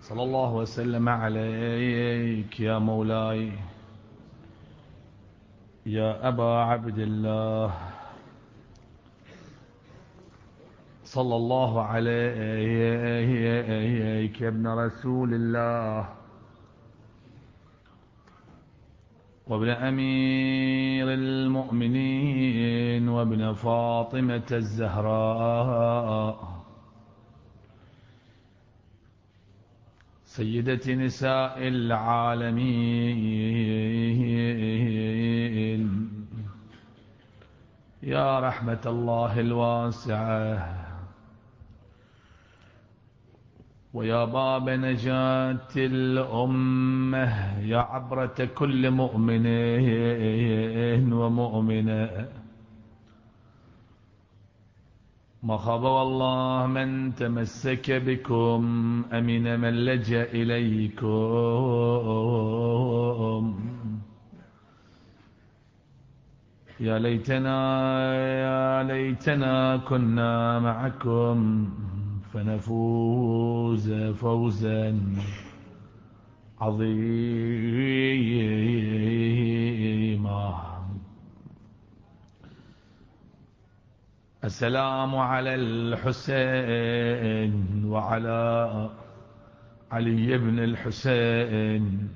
صلى الله وسلم عليك يا مولاي يا أبا عبد الله، صلى الله عليك يا ابن رسول الله وابن أمير المؤمنين وابن فاطمة الزهراء سيدة نساء العالمين يا رحمة الله الواسعة ويا باب نجاة الأمة يا عبرة كل مؤمن ومؤمنة. ما خاب والله من تمسك بكم أمن من لجأ إليكم. يا ليتنا كنا معكم فنفوز فوزا عظيما. السلام على الحسين وعلى علي بن الحسين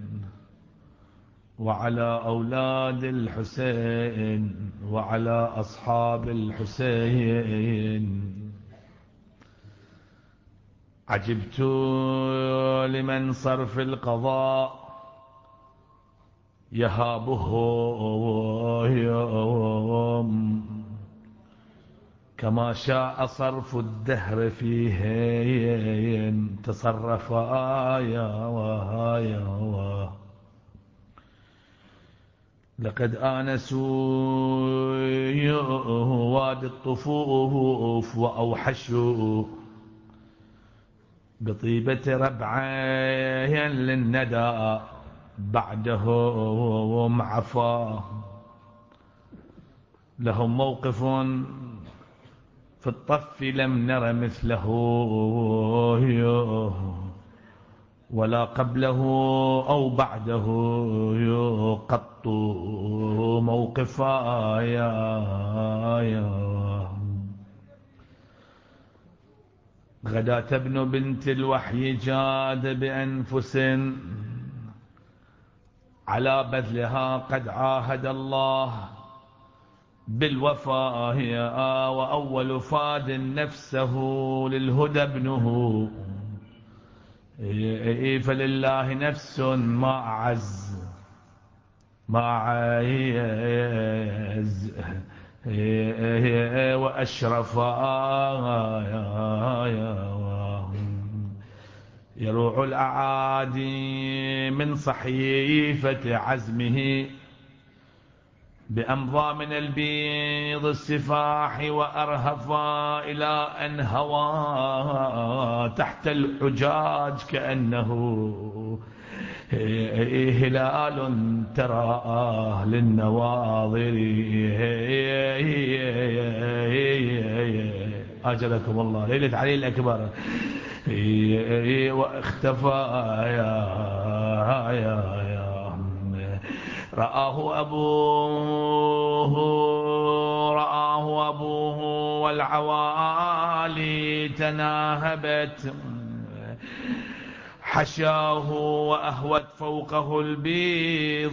وعلى أولاد الحسين وعلى أصحاب الحسين. عجبت لمن صرف القضاء يهابه يوم كما شاء صرف الدهر فيه تصرف آيا. لقد آنسوا وادي الطفوف وأوحشوا بطيبة ربعي للندى بعدهم عفا. لهم موقف في الطف لم نر مثله ولا قبله أو بعده قط موقفا يا. غداة ابن بنت الوحي جاد بأنفس على بذلها قد عاهد الله بالوفاء وأول فاد نفسه للهدى ابنه. فلله نفس ما أعز وأشرف يروع الأعادي من صحيفة عزمه بأمضى من البيض السفاح وأرهفا إلى أن هوى تحت الحجاج كأنه هلال تراه للنواظر. أجلكم الله ليلة علي الأكبر واختفى يا رآه أبوه والعوالي تناهبت حشاه وأهوت فوقه البيض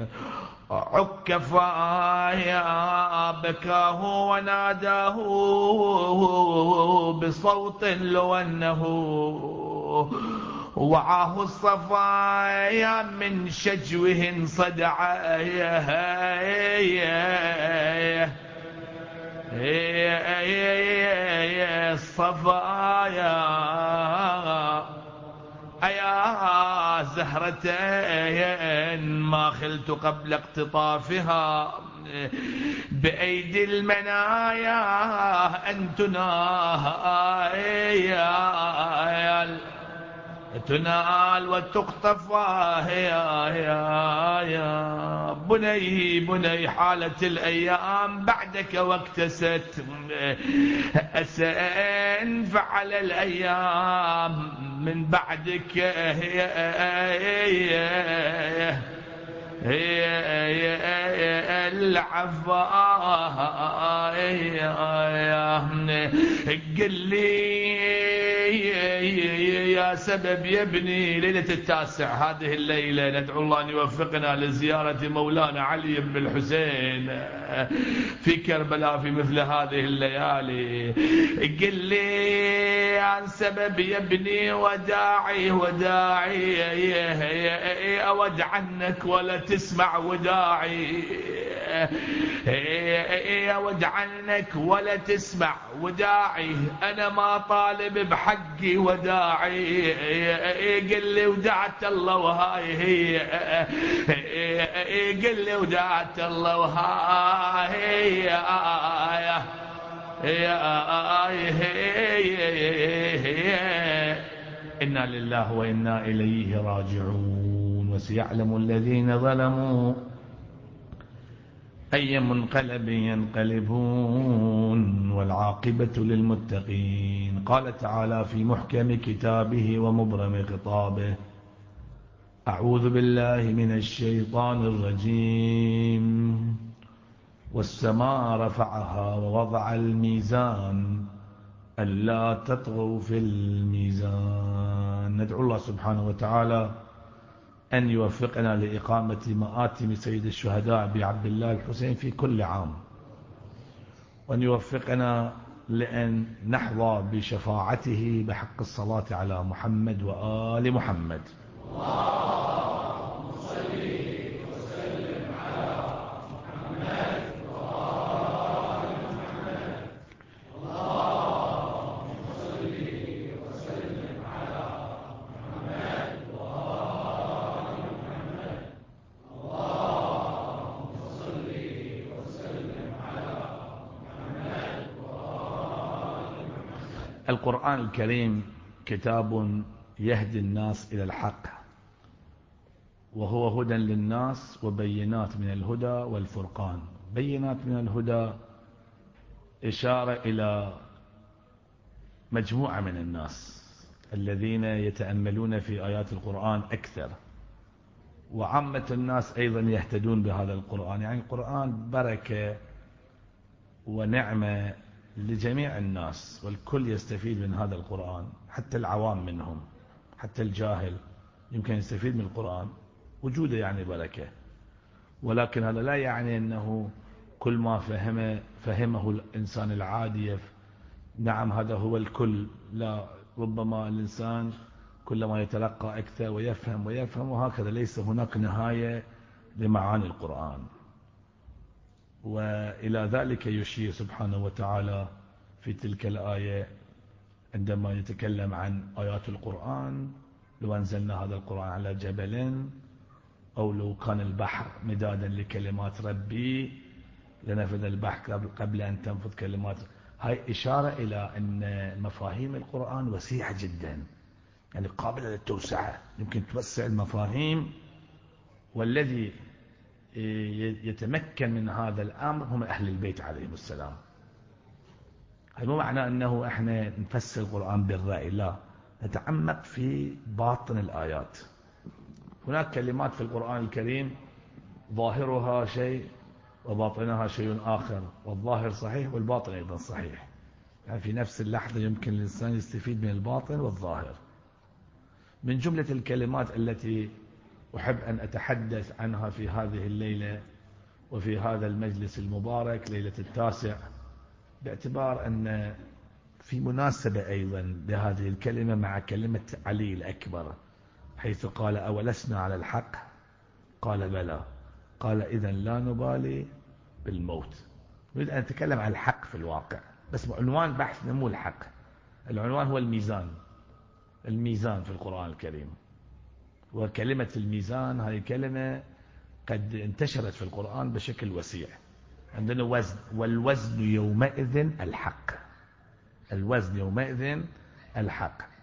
عكفايا بكاه وناداه بصوت لو أنه وعاه الصفايا من شجوه صدع الصفايا أيا زهرة ما خلت قبل اقتطافها بأيدي المنايا أن تناهى تنال وتقطف يا بني بني حالة الأيام بعدك واكتست أسأن فعل الأيام من بعدك العفا قل لي يا سبب يا ابني ليلة 9 هذه الليلة ندعو الله أن يوفقنا لزيارة مولانا علي بن الحسين في كربلاء في مثل هذه الليالي. قل لي عن سبب يا ابني وداعي أود عنك ولا تسمع وداعي أود عنك ولا تسمع وداعي أنا ما طالب بحقي وداعي. قل لي ودعت الله وهاي هي قل لي ودعت الله وهاي إنا لله وإنا إليه راجعون. وسيعلم الذين ظلموا أي منقلب ينقلبون والعاقبة للمتقين. قال تعالى في محكم كتابه ومبرم خطابه: أعوذ بالله من الشيطان الرجيم. والسماء رفعها ووضع الميزان ألا تطغوا في الميزان. ندعو الله سبحانه وتعالى أن يوفقنا لإقامة مآتم سيد الشهداء أبي عبد الله الحسين في كل عام، وأن يوفقنا لأن نحظى بشفاعته بحق الصلاة على محمد وآل محمد. اللهم صل وسلم على محمد وآل محمد. اللهم صل وسلم على محمد وآل محمد. اللهم صل وسلم على محمد وآل محمد. القرآن الكريم كتاب يهدي الناس إلى الحق، وهو هدى للناس وبينات من الهدى والفرقان. بينات من الهدى إشارة إلى مجموعة من الناس الذين يتأملون في آيات القرآن أكثر، وعامة الناس أيضا يهتدون بهذا القرآن. يعني القرآن بركة ونعمة لجميع الناس، والكل يستفيد من هذا القرآن، حتى العوام منهم، حتى الجاهل يمكن يستفيد من القرآن، وجوده يعني بركة. ولكن هذا لا يعني أنه كل ما فهمه الإنسان العادي نعم هذا هو الكل، لا، ربما الإنسان كلما يتلقى أكثر ويفهم وهكذا. ليس هناك نهاية لمعاني القرآن. وإلى ذلك يشير سبحانه وتعالى في تلك الآية عندما يتكلم عن آيات القرآن: لو أنزلنا هذا القرآن على جبل أو لو كان البحر مدادا لكلمات ربي لنفذ البحر قبل أن تنفذ كلمات. هاي إشارة إلى أن مفاهيم القرآن وسيعة جدا، يعني قابلة للتوسعة، يمكن توسع المفاهيم. والذي يتمكن من هذا الأمر هم أهل البيت عليهم السلام. هذا مو معنى أنه إحنا نفسر القرآن بالرأي، لا، نتعمق في باطن الآيات. هناك كلمات في القرآن الكريم ظاهرها شيء وباطنها شيء آخر، والظاهر صحيح والباطن أيضا صحيح. يعني في نفس اللحظة يمكن الإنسان يستفيد من الباطن والظاهر. من جملة الكلمات التي أحب أن أتحدث عنها في هذه الليلة وفي هذا المجلس المبارك ليلة 9، باعتبار أن في مناسبة أيضا بهذه الكلمة مع كلمة علي الأكبر، حيث قال: أولسنا على الحق؟ قال: بلى. قال: إذن لا نبالي بالموت. نريد أن نتكلم عن الحق في الواقع، بس عنوان بحثنا مو الحق، العنوان هو الميزان. الميزان في القرآن الكريم، وكلمة الميزان هذه كلمة قد انتشرت في القرآن بشكل وسيع. عندنا وزن، والوزن يومئذ الحق. الوزن يومئذ الحق.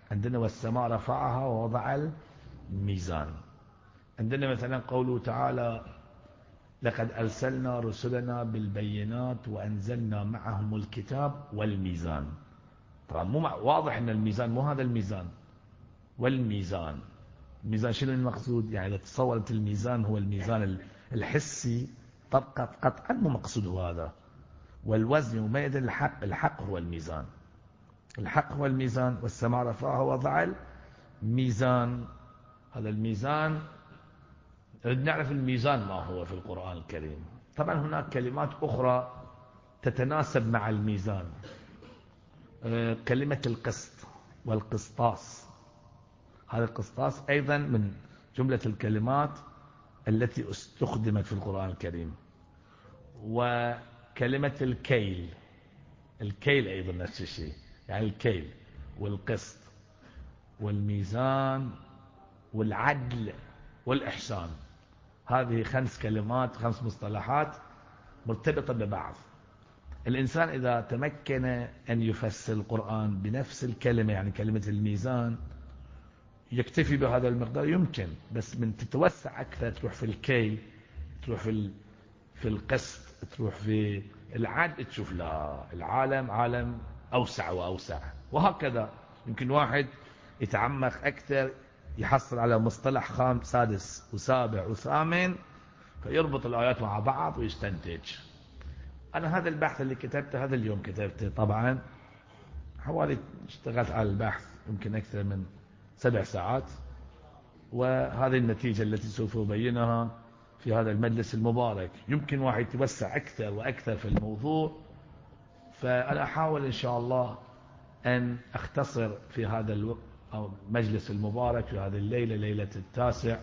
عندنا والسماء رفعها ووضع الميزان. عندنا مثلا قوله تعالى لقد أرسلنا رسلنا بالبينات وأنزلنا معهم الكتاب والميزان. طبعا مو واضح أن الميزان مو هذا الميزان. والميزان، الميزان شنو المقصود؟ يعني إذا تصورت الميزان هو الميزان الحسي، طبقة قطعا مو مقصوده هذا. والوزن يميز الحق، الحق هو الميزان، الحق هو الميزان. والسماء رفعها ووضع الميزان. هذا الميزان نعرف الميزان ما هو في القرآن الكريم. طبعا هناك كلمات أخرى تتناسب مع الميزان. كلمة القسط والقسطاس، هذا القسطاس أيضا من جملة الكلمات التي استخدمت في القرآن الكريم. وكلمة الكيل، الكيل أيضا نفس الشيء، يعني الكيل والقسط والميزان والعدل والإحسان. هذه 5 كلمات، 5 مصطلحات مرتبطة ببعض. الإنسان إذا تمكن أن يفسر القرآن بنفس الكلمة، يعني كلمة الميزان، يكتفي بهذا المقدار يمكن، بس من تتوسع أكثر تروح في الكيل، تروح في القسط، تروح في العدل، تشوف لا، العالم عالم أوسع وأوسع. وهكذا يمكن واحد يتعمق أكثر يحصل على مصطلح خامس سادس وسابع وثامن، فيربط الآيات مع بعض ويستنتج. أنا هذا البحث اللي كتبته هذا اليوم كتبته، طبعا حوالي اشتغلت على البحث يمكن أكثر من 7 ساعات، وهذه النتيجة التي سوف أبينها في هذا المجلس المبارك. يمكن واحد يتوسع أكثر وأكثر في الموضوع، فأنا أحاول إن شاء الله أن أختصر في هذا الوقت أو المجلس المبارك في هذه الليلة، ليلة 9،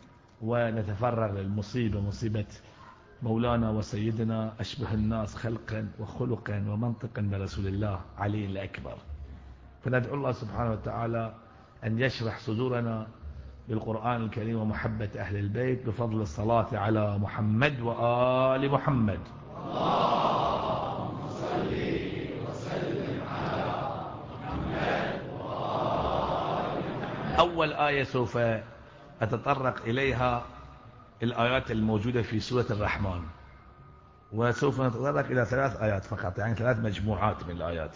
ونتفرغ للمصيبة، مصيبة مولانا وسيدنا أشبه الناس خلقا وخلقا ومنطقا برسول الله علي الأكبر. فندعو الله سبحانه وتعالى أن يشرح صدورنا بالقرآن الكريم ومحبة أهل البيت بفضل الصلاة على محمد وآل محمد. اللهم صل وسلم على محمد وآل محمد. أول آية سوف أتطرق إليها الآيات الموجودة في سورة الرحمن، وسوف نتطرق إلى 3 آيات فقط، يعني 3 مجموعات من الآيات.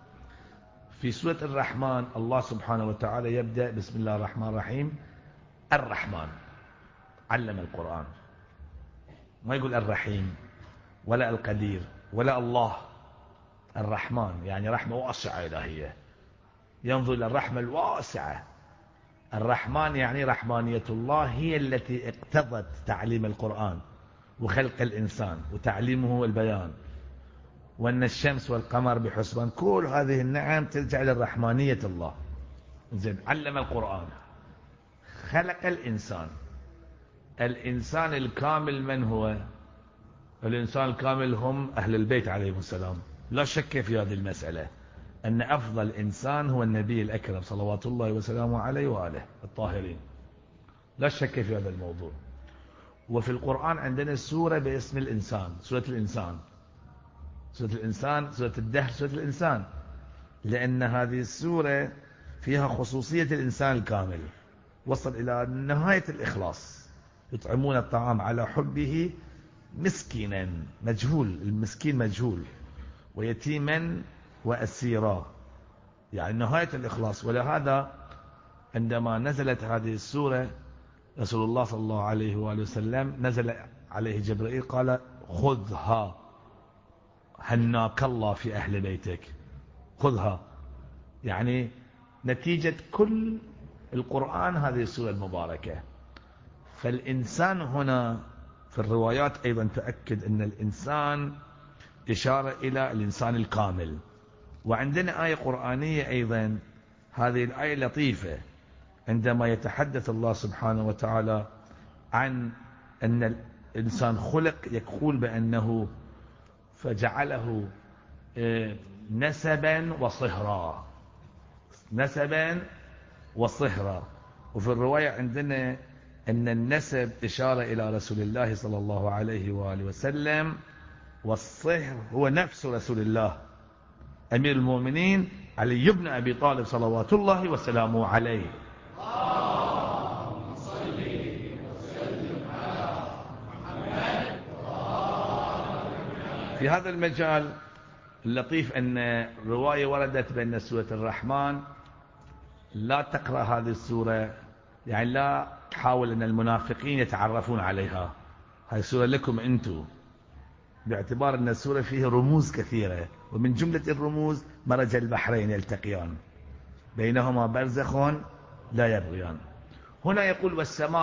في سورة الرحمن الله سبحانه وتعالى يبدأ بسم الله الرحمن الرحيم. الرحمن علم القرآن، ما يقول الرحيم ولا القدير ولا الله. الرحمن يعني رحمة واسعة إلهية، ينظر إلى الرحمة الواسعة. الرحمن يعني رحمانية الله هي التي اقتضت تعليم القرآن وخلق الإنسان وتعليمه والبيان، وأن الشمس والقمر بحسبان، كل هذه النعم ترجع للرحمانية الله. زين، علم القرآن، خلق الإنسان. الإنسان الكامل من هو؟ الإنسان الكامل هم أهل البيت عليهم السلام. لا شك في هذه المسألة أن أفضل إنسان هو النبي الأكرم صلوات الله وسلامه عليه وآله الطاهرين، لا شك في هذا الموضوع. وفي القرآن عندنا سورة باسم الإنسان، سورة الإنسان، سورة الإنسان، سورة الدهر، سورة الإنسان، لأن هذه السورة فيها خصوصية الإنسان الكامل، وصل إلى نهاية الإخلاص. يطعمون الطعام على حبه مسكينا، مجهول، المسكين مجهول، ويتيما وأسيرا، يعني نهاية الإخلاص. ولهذا عندما نزلت هذه السورة رسول الله صلى الله عليه وآله وسلم نزل عليه جبرائيل قال خذها، هناك الله في أهل بيتك، خذها، يعني نتيجة كل القرآن هذه السورة المباركة. فالإنسان هنا في الروايات أيضا تأكد أن الإنسان إشارة إلى الإنسان الكامل. وعندنا آية قرآنية أيضا، هذه الآية لطيفة، عندما يتحدث الله سبحانه وتعالى عن أن الإنسان خلق، يقول بأنه فجعله نسبا وصهرا، نسبا وصهرا. وفي الرواية عندنا أن النسب إشارة إلى رسول الله صلى الله عليه وآله وسلم، والصهر هو نفس رسول الله أمير المؤمنين علي بن أبي طالب صلوات الله وسلامه عليه. اللهم صل وسلم على محمد. في هذا المجال اللطيف أن رواية وردت بأن سورة الرحمن لا تقرأ هذه السورة، يعني لا تحاول أن المنافقين يتعرفون عليها، هذه السورة لكم أنتم، باعتبار أن السورة فيها رموز كثيرة، ومن جملة الرموز مرج البحرين يلتقيان بينهما برزخ لا يبغيان. هنا يقول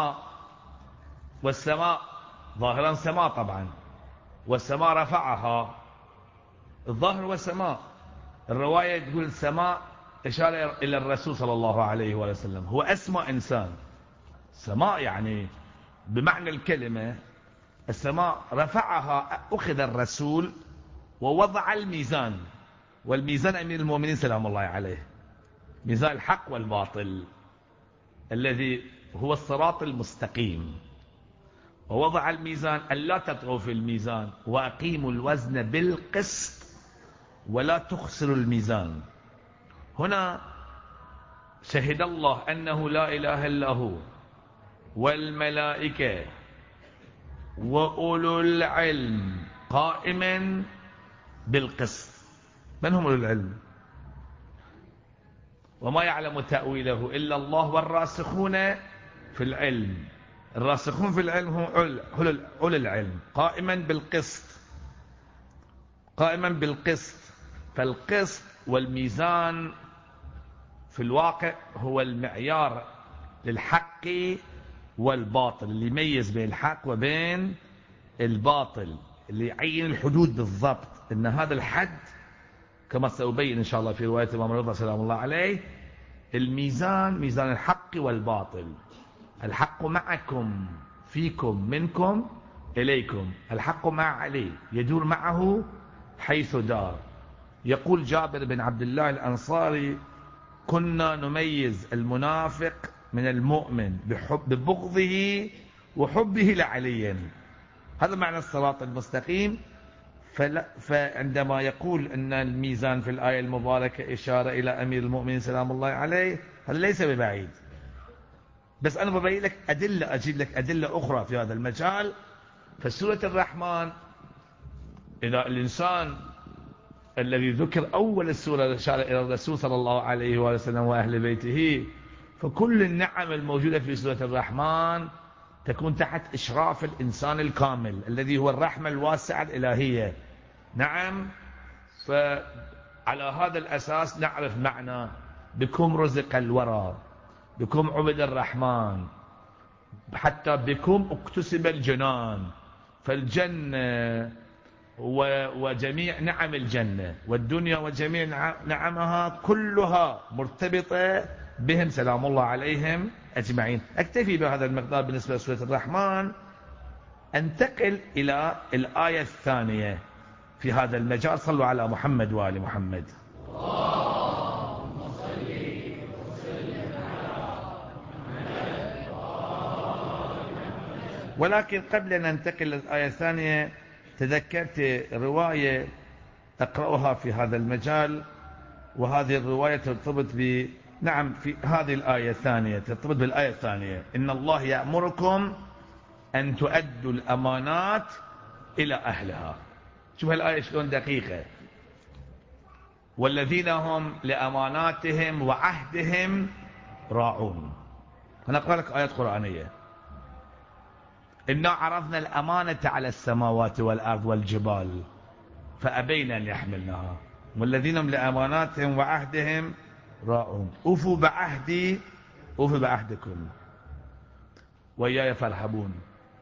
والسماء ظاهرا سماء طبعا، والسماء رفعها، الظاهر والسماء. الرواية تقول السماء إشارة إلى الرسول صلى الله عليه وسلم، هو أسمى إنسان. سماء يعني بمعنى الكلمة السماء رفعها، أخذ الرسول ووضع الميزان، والميزان أمير المؤمنين سلام الله عليه، ميزان الحق والباطل الذي هو الصراط المستقيم، ووضع الميزان ألا تطغوا في الميزان وأقيموا الوزن بالقسط ولا تخسروا الميزان. هنا شهد الله أنه لا إله إلا هو والملائكة وأولو العلم قائما بالقسط. من هم أولو العلم؟ وما يعلم تأويله إلا الله والراسخون في العلم. الراسخون في العلم هم أولو العلم قائما بالقسط، قائما بالقسط. فالقسط والميزان في الواقع هو المعيار للحق والباطل، اللي يميز بين الحق وبين الباطل، اللي يعين الحدود بالضبط، ان هذا الحد كما سأبين إن شاء الله في رواية الإمام الرضا سلام الله عليه، الميزان ميزان الحق والباطل. الحق معكم فيكم منكم إليكم، الحق مع علي يدور معه حيث دار. يقول جابر بن عبد الله الأنصاري: كنا نميز المنافق من المؤمن ببغضه وحبه لعلي. هذا معنى الصراط المستقيم. فعندما يقول أن الميزان في الآية المباركة إشارة إلى أمير المؤمنين سلام الله عليه، هذا ليس ببعيد، بس أنا ببين لك أدلة، أجيب لك أدلة أخرى في هذا المجال. فسورة الرحمن إذا الإنسان الذي ذكر أول السورة إشارة إلى الرسول صلى الله عليه وسلم وأهل بيته، فكل النعم الموجودة في سورة الرحمن تكون تحت إشراف الإنسان الكامل الذي هو الرحمة الواسعة الإلهية. نعم، فعلى هذا الأساس نعرف معنى بكم رزق الورى، بكم عبد الرحمن، حتى بكم اكتسب الجنان. فالجنة وجميع نعم الجنة والدنيا وجميع نعمها كلها مرتبطة بهم سلام الله عليهم أجمعين. أكتفي بهذا المقدار بالنسبة لسورة الرحمن. أنتقل إلى الآية الثانية في هذا المجال. صلوا على محمد وآل محمد. اللهم صل وسلم على محمد. ولكن قبل أن ننتقل للآية الثانية تذكرت رواية أقرأها في هذا المجال، وهذه الرواية ترتبط نعم في هذه الآية الثانية، ترتبط بالآية الثانية: إن الله يأمركم أن تؤدوا الأمانات إلى أهلها. شوف الآية شلون دقيقة: والذين هم لأماناتهم وعهدهم راعون. أنا أقرأ لك آيات قرآنية: إنا عرضنا الأمانة على السماوات والأرض والجبال فأبين أن يحملنها والذين هم لأماناتهم وعهدهم راعون. أوفوا بعهدي أوفوا بعهدكم وإياي فارهبون.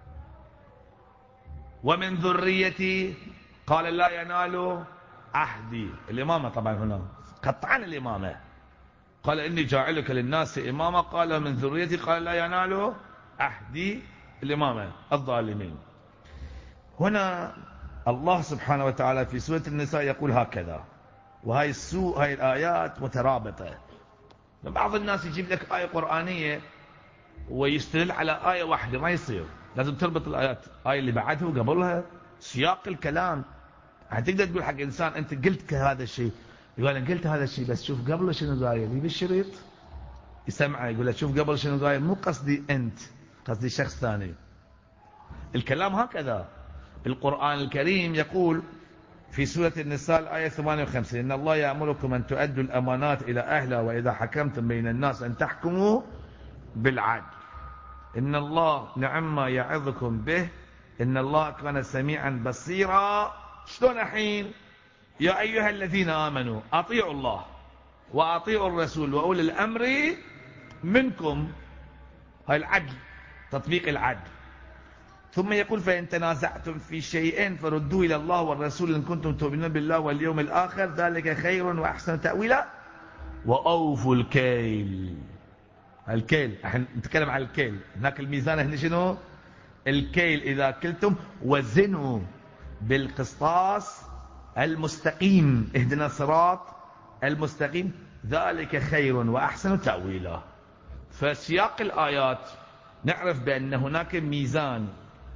ومن ذريتي قال لا ينال عهدي. الإمامة طبعا هنا قطعا الإمامة، قال إني جاعلك للناس إماما، قال من ذريتي قال لا ينال عهدي الإمامة الظالمين. هنا الله سبحانه وتعالى في سورة النساء يقول هكذا، وهي هاي الآيات مترابطة. بعض الناس يجيب لك آية قرآنية ويستدل على آية واحدة، ما يصير، لازم تربط الآيات، آية اللي بعدها وقبلها، سياق الكلام. هتقدر تقول حق إنسان أنت قلت هذا الشيء، يقول أنا قلت هذا الشيء بس شوف قبل شنو قايل، يبي الشريط يسمعه يقول له شوف قبل شنو قايل، مو قصدي أنت، قصدي شخص ثاني. الكلام هكذا. القرآن الكريم يقول في سورة النساء الآية 58: إن الله يأمركم أن تؤدوا الأمانات إلى أهلها وإذا حكمتم بين الناس أن تحكموا بالعدل. إن الله نعم ما يعظكم به إن الله كان سميعا بصيرا. شلون الحين؟ يا أيها الذين آمنوا أطيعوا الله وأطيعوا الرسول وأولي الأمر منكم. هاي العدل، تطبيق العدل. ثم يقول فإن تنازعتم في شيء فردوه إلى الله والرسول إن كنتم تؤمنون بالله واليوم الآخر ذلك خير وأحسن تأويلا وأوفوا الكيل. الكيل احنا نتكلم عن الكيل، هناك الميزان هنا شنو؟ الكيل إذا كلتم وزنوا بالقسطاس المستقيم، اهدنا الصراط المستقيم ذلك خير وأحسن تأويلا. فسياق الآيات نعرف بأن هناك ميزان،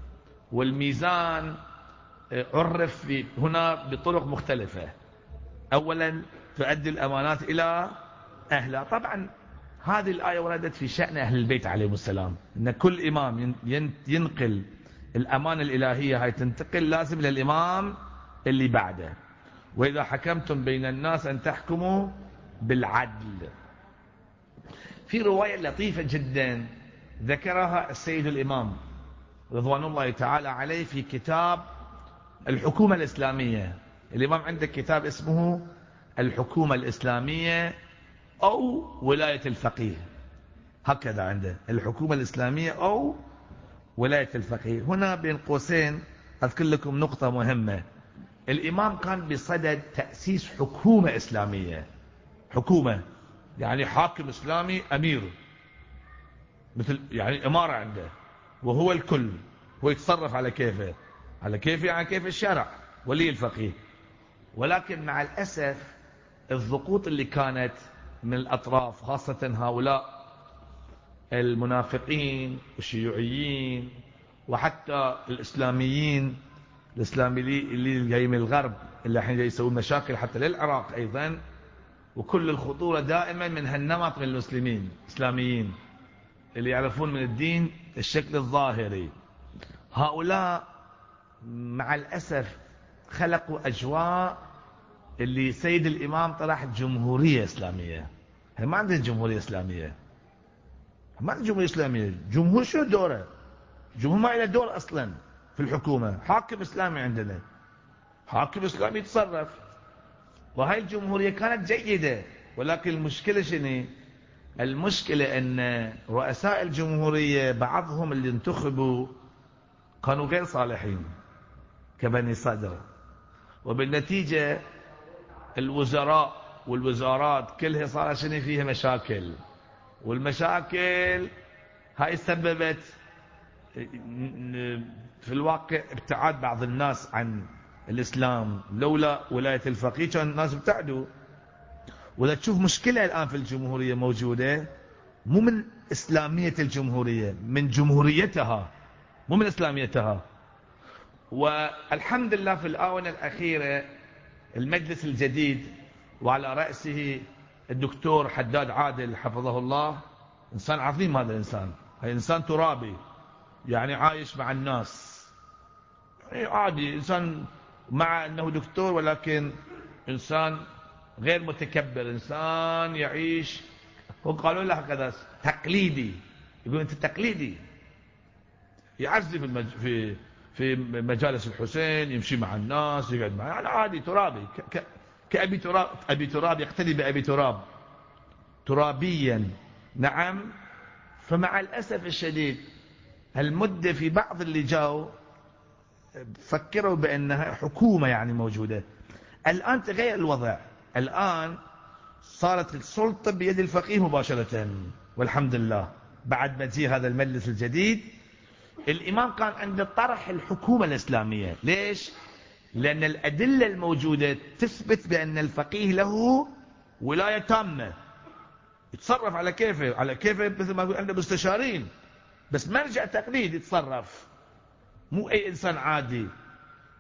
والميزان عرف هنا بطرق مختلفة. أولا تؤدي الأمانات إلى أهلها. طبعا هذه الآية وردت في شأن أهل البيت عليهم السلام، إن كل إمام ينقل الأمانة الإلهية، هاي تنتقل لازم للإمام اللي بعده. وإذا حكمتم بين الناس أن تحكموا بالعدل. في رواية لطيفة جدا ذكرها السيد الإمام رضوان الله تعالى عليه في كتاب الحكومة الإسلامية. الإمام عنده كتاب اسمه الحكومة الإسلامية أو ولاية الفقيه، هكذا عنده الحكومة الإسلامية أو ولاية الفقيه. هنا بين قوسين أذكر لكم نقطة مهمة. الإمام كان بصدد تأسيس حكومة إسلامية. حكومة يعني حاكم إسلامي أمير، مثل يعني إمارة عنده، وهو الكل، هو يتصرف على كيفه، على كيفه يعني كيف الشرع ولي الفقيه. ولكن مع الأسف الضغوط اللي كانت من الأطراف، خاصة هؤلاء المنافقين والشيوعيين وحتى الإسلاميين اللي جاي من الغرب، اللي الحين جاي يسوون مشاكل حتى للعراق أيضا، وكل الخطورة دائما من هالنمط من المسلمين الإسلاميين اللي يعرفون من الدين الشكل الظاهري. هؤلاء مع الأسف خلقوا أجواء اللي سيد الإمام طرح جمهورية إسلامية. ما عندنا جمهورية إسلامية، ما عندنا جمهورية إسلامية. جمهور شو دوره؟ جمهور ما له دور أصلا في الحكومة. حاكم إسلامي عندنا، حاكم إسلامي يتصرف، وهاي الجمهورية كانت جيدة. ولكن المشكلة شنو؟ المشكلة أن رؤساء الجمهورية بعضهم اللي انتخبوا كانوا غير صالحين كبني صدر، وبالنتيجة الوزراء والوزارات كلها صار شنو فيها مشاكل. والمشاكل هاي سببت في الواقع ابتعاد بعض الناس عن الإسلام. لولا ولاية الفقيه كان الناس ابتعدوا. وإذا تشوف مشكلة الآن في الجمهورية موجودة، مو من إسلامية الجمهورية، من جمهوريتها، مو من إسلاميتها. والحمد لله في الآونة الأخيرة المجلس الجديد وعلى رأسه الدكتور حداد عادل حفظه الله، إنسان عظيم. هذا الإنسان، هذا إنسان ترابي، يعني عايش مع الناس عادي، إنسان مع أنه دكتور ولكن إنسان غير متكبر، إنسان يعيش. هم قالوا له هكذا تقليدي، يقول أنت تقليدي، يعزي في مجالس الحسين، يمشي مع الناس، يقعد معه، يعني عادي ترابي كأبي تراب. أبي تراب يقتدي بأبي تراب، ترابيا. نعم. فمع الأسف الشديد المدة في بعض اللي جاءوا فكروا بأنها حكومة يعني موجودة. الآن تغير الوضع، الآن صارت السلطة بيد الفقيه مباشرة، والحمد لله. بعد مجيء هذا المجلس الجديد الإمام كان عنده طرح الحكومة الإسلامية. ليش؟ لأن الأدلة الموجودة تثبت بأن الفقيه له ولاية تامة، يتصرف على كيفه، على كيفه، مثل ما يقول عنده مستشارين، بس مرجع تقليد يتصرف، مو أي إنسان عادي.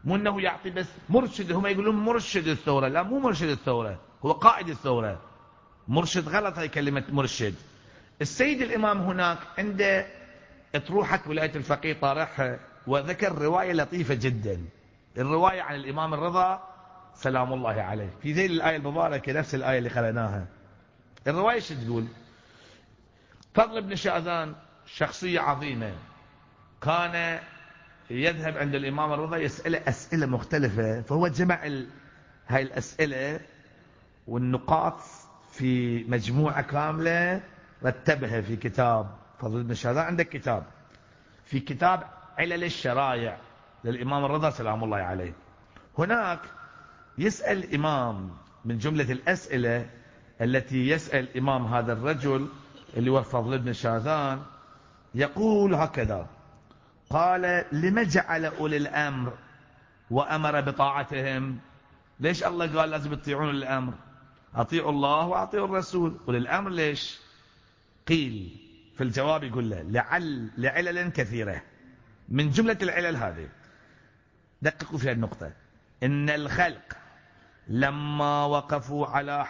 مو أنه يعطي بس مرشد. هم يقولون مرشد الثورة، لا مو مرشد الثورة، هو قائد الثورة. مرشد غلط هاي كلمة مرشد. السيد الإمام هناك عنده اطروحة ولاية الفقيه طارحها، وذكر رواية لطيفة جدا، الرواية عن الإمام الرضا سلام الله عليه في ذيل الآية المباركة، نفس الآية اللي قرأناها. الرواية شو تقول؟ فضل بن شاذان شخصية عظيمة، كان يذهب عند الإمام الرضا يسأله أسئلة مختلفة، فهو جمع هاي الأسئلة والنقاط في مجموعة كاملة رتبها في كتاب. فضل بن شاذان عندك كتاب، في كتاب علل الشرائع للإمام الرضا سلام الله عليه. هناك يسأل الإمام من جملة الأسئلة التي يسأل الإمام هذا الرجل اللي هو فضل بن شاذان، يقول هكذا: قال لما جعل أولي الأمر وأمر بطاعتهم؟ ليش الله قال لازم يطيعون الأمر؟ أطيعوا الله وأطيعوا الرسول، أولي الأمر ليش؟ قيل في الجواب يقول له لعلل كثيرة، من جملة العلل هذه دققوا في النقطة: إن الخلق لما وقفوا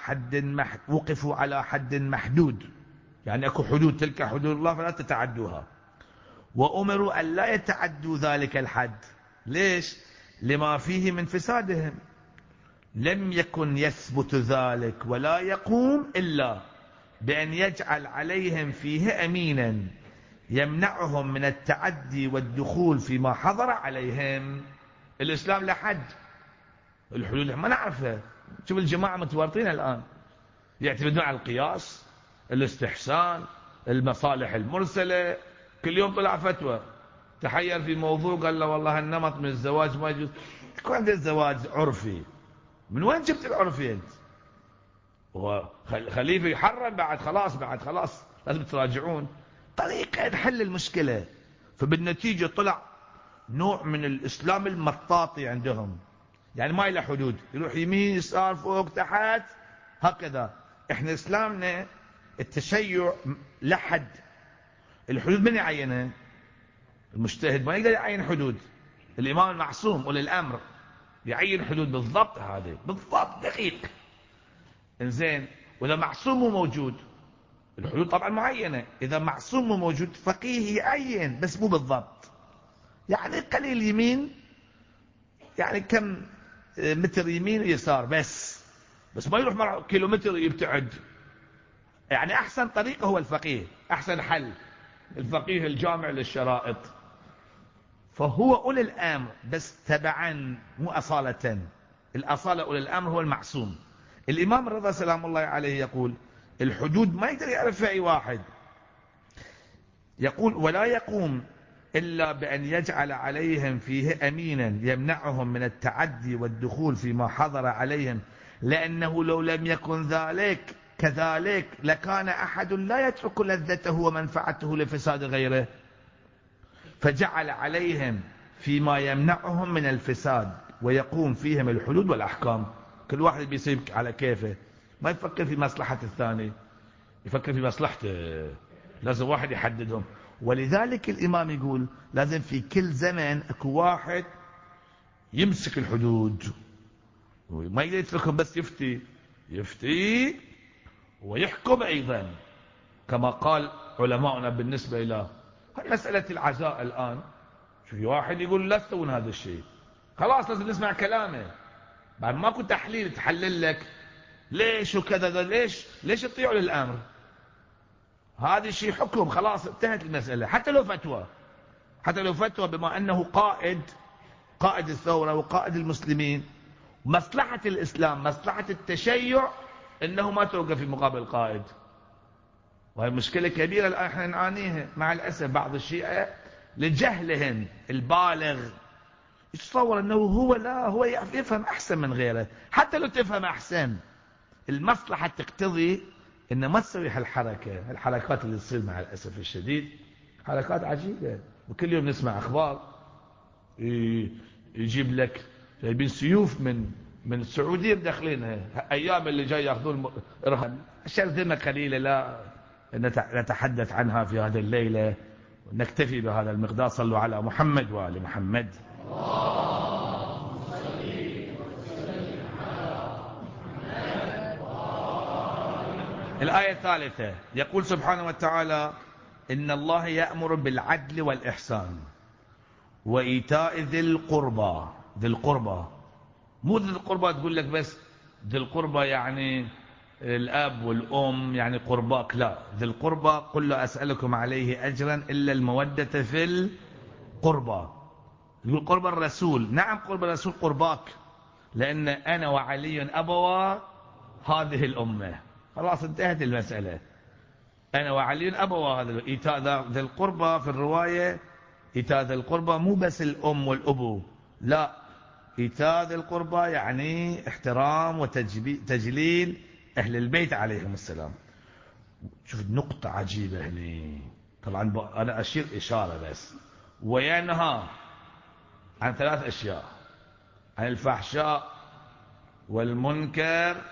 على حد محدود، يعني أكو حدود، تلك حدود الله فلا تتعدوها، وأمروا أن لا يتعدوا ذلك الحد. ليش؟ لما فيه من فسادهم. لم يكن يثبت ذلك ولا يقوم إلا بأن يجعل عليهم فيه أمينا يمنعهم من التعدي والدخول فيما حضر عليهم. الإسلام لحد، الحدود ما نعرفها. شوف الجماعة متورطين الآن، يعتمدون على القياس، الاستحسان، المصالح المرسلة. كل يوم طلع فتوى، تحير في موضوع قال له والله النمط من الزواج ما يجوز. يكون عندك الزواج عرفي، من وين جبت العرفي انت؟ هو خليفة يحرم بعد خلاص لازم تراجعون طريقة نحل المشكلة. فبالنتيجة طلع نوع من الإسلام المطاطي عندهم، يعني ما إلى حدود، يروح يمين يسار فوق تحت هكذا. احنا إسلامنا التشيع لحد. الحدود من يعينها؟ المجتهد ما يقدر يعين حدود. الإمام المعصوم أولي الأمر يعين حدود بالضبط، هذه بالضبط دقيق. انزين، وإذا معصوم مو موجود الحدود طبعا معينة. إذا معصوم مو موجود فقيه يعين بس مو بالضبط، يعني قليل يمين، يعني كم متر يمين ويسار بس ما يروح كيلومتر يبتعد. يعني أحسن طريقة هو الفقيه، أحسن حل الفقيه الجامع للشرائط. فهو أولي الأمر بس تبعا مو أصالة. الأصالة أولي الأمر هو المعصوم. الإمام الرضا سلام الله عليه يقول الحدود ما يقدر يعرفها أي واحد. يقول ولا يقوم إلا بأن يجعل عليهم فيه أمينا يمنعهم من التعدي والدخول فيما حضر عليهم، لأنه لو لم يكن ذلك كذلك لكان أحد لا يترك لذته ومنفعته لفساد غيره، فجعل عليهم فيما يمنعهم من الفساد ويقوم فيهم الحدود والأحكام. كل واحد بيصيب على كيفه، ما يفكر في مصلحة الثاني، يفكر في مصلحته. لازم واحد يحددهم. ولذلك الإمام يقول لازم في كل زمن اكو واحد يمسك الحدود، ما يقدر يتركهم بس يفتي ويحكم أيضا، كما قال علماؤنا بالنسبة إلى مسألة العزاء. الآن في واحد يقول لا تسوون هذا الشيء، خلاص لازم نسمع كلامه، بعد ماكو تحليل تحلل لك ليش وكذا، ليش تطيعوا للأمر. هذا الشيء حكم، خلاص انتهت المسألة. حتى لو فتوى بما أنه قائد الثورة وقائد المسلمين، مصلحة الإسلام مصلحة التشيع إنه ما توقف في مقابل القائد. وهي مشكلة كبيرة الآن احنا نعانيها مع الأسف. بعض الشيعة لجهلهم البالغ يتصور أنه هو يفهم أحسن من غيره. حتى لو تفهم أحسن، المصلحة تقتضي إن ما تسوي الحركات اللي تصير مع الأسف الشديد، حركات عجيبة. وكل يوم نسمع أخبار يجيب لك جايبين سيوف من السعودية مدخلينها، أيام اللي جاي يأخذون إرهاب. شرذمة قليلة لا نتحدث عنها في هذه الليلة، نكتفي بهذا المقدار. صلوا على محمد وآل محمد. الآية الثالثة يقول سبحانه وتعالى إن الله يأمر بالعدل والإحسان وإيتاء ذي القربى. ذي القربى مو ذي القربى تقول لك بس ذي القربى يعني الأب والأم يعني قرباك، لا، ذي القربى قل لا أسألكم عليه أجرا إلا المودة في القربى. يقول قرب الرسول، نعم قرب الرسول قرباك، لأن أنا وعلي أبوا هذه الأمة. خلاص انتهت المسألة، أنا وعلي أبوا هذا. إيتاء ذي القربى في الرواية، إيتاء ذي القربى مو بس الأم والأبو، لا، إيتاء ذي القربى يعني احترام وتجليل أهل البيت عليهم السلام. شوف نقطة عجيبة هنا، طبعا أنا أشير إشارة بس. وينهى عن 3 أشياء: عن الفحشاء والمنكر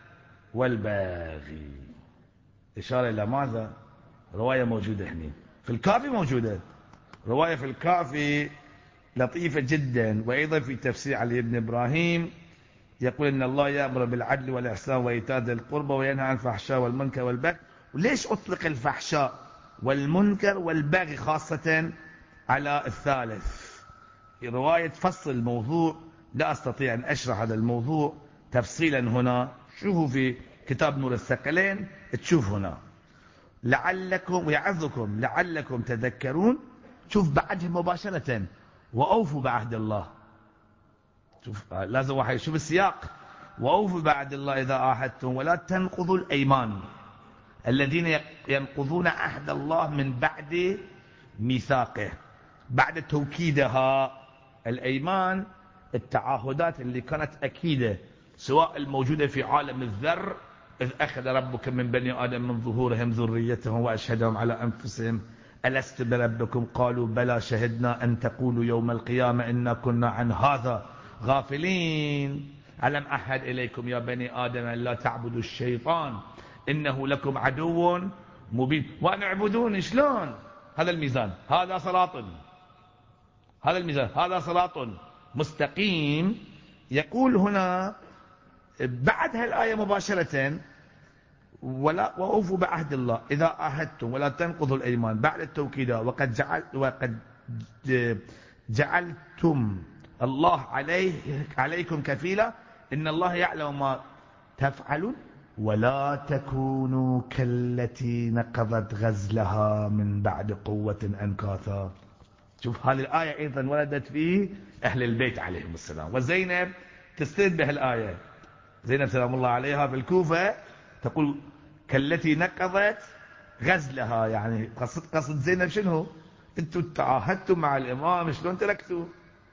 والباغي. إشارة إلى ماذا؟ رواية موجودة هنا في الكافي، موجودة رواية في الكافي لطيفة جدا، وأيضا في تفسير علي بن إبراهيم يقول إن الله يأمر بالعدل والإحسان وإيتاء ذي القربى وينهى عن الفحشاء والمنكر والبغي. وليش أطلق الفحشاء والمنكر والبغي خاصة على الثالث؟ رواية تفصل الموضوع، لا أستطيع أن أشرح هذا الموضوع تفصيلا هنا، شوفوا في كتاب نور الثقلين تشوف هنا. لعلكم ويعظكم لعلكم تذكرون، شوف بعدها مباشرة وأوفوا بعهد الله. شوف لازم واحد يشوف السياق، وأوفوا بعهد الله إذا عاهدتم ولا تنقضوا الأيمان الذين ينقضون عهد الله من بعد ميثاقه، بعد توكيدها. الأيمان التعاهدات اللي كانت أكيدة، سواء الموجودة في عالم الذر إذ أخذ ربك من بني آدم من ظهورهم ذريتهم وأشهدهم على أنفسهم ألست بربكم قالوا بلى شهدنا أن تقولوا يوم القيامة إنا كنا عن هذا غافلين. ألم أعهد إليكم يا بني آدم لا تعبدوا الشيطان إنه لكم عدو مبين وأن اعبدون. شلون هذا الميزان؟ هذا صراط، هذا الميزان، هذا صراط مستقيم. يقول هنا بعد هالآية مباشرة وأوفوا بعهد الله إذا عاهدتم ولا تنقضوا الأيمان بعد التوكيد وقد جعلتم الله عليكم كفيلا إن الله يعلم ما تفعلون ولا تكونوا كالتي نقضت غزلها من بعد قوة أنكاثا. شوف هذه الآية أيضا وردت في أهل البيت عليهم السلام. وزينب تستند بهالآية، زينب سلام الله عليها في الكوفة تقول كالتي نقضت غزلها، يعني قصد زينب شنو؟ انتوا تعاهدتوا مع الإمام شلون تركتوا؟